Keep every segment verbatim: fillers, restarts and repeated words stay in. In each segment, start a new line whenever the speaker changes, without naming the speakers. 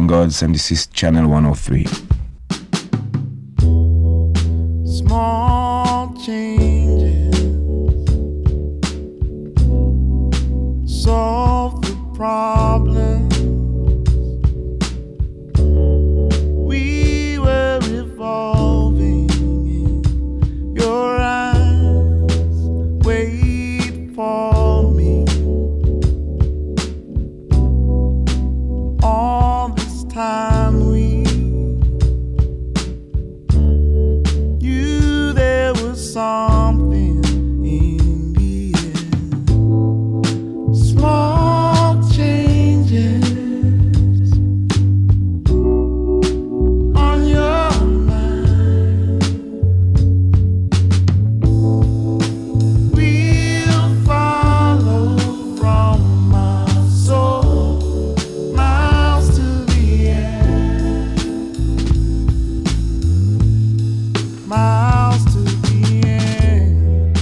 Gods, and this is Channel one oh three.
Small changes solve the problem. We were evolving in your eyes. Wait for me. All this time we knew there was something in the air. Small changes on your mind. We'll follow from our soul miles to the end. Miles to the end.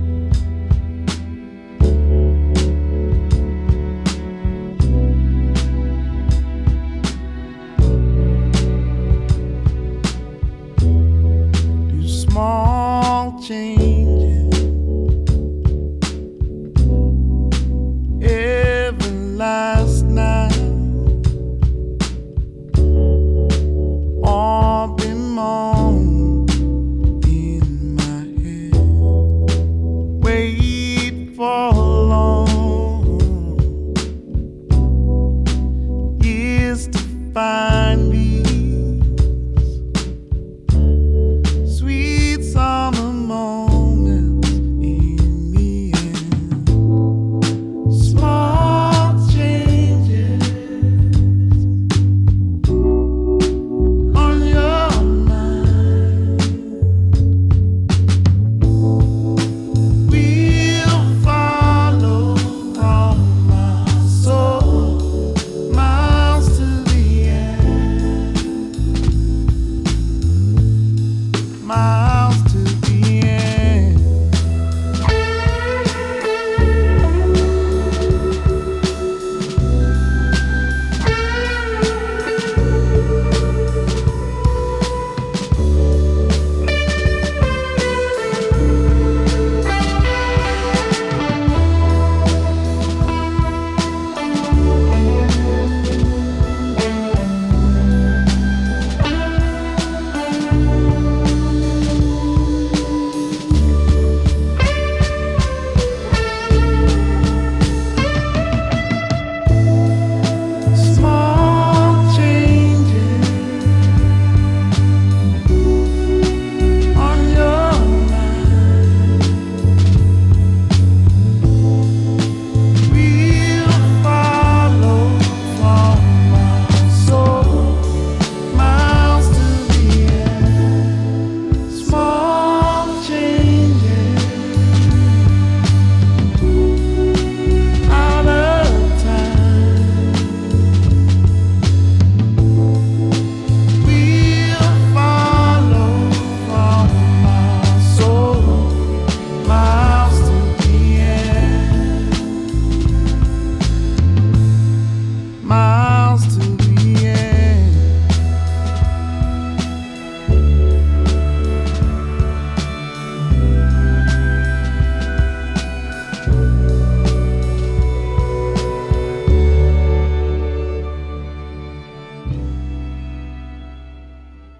Do small changes every last night, all been moan in my head. Wait for long years to find the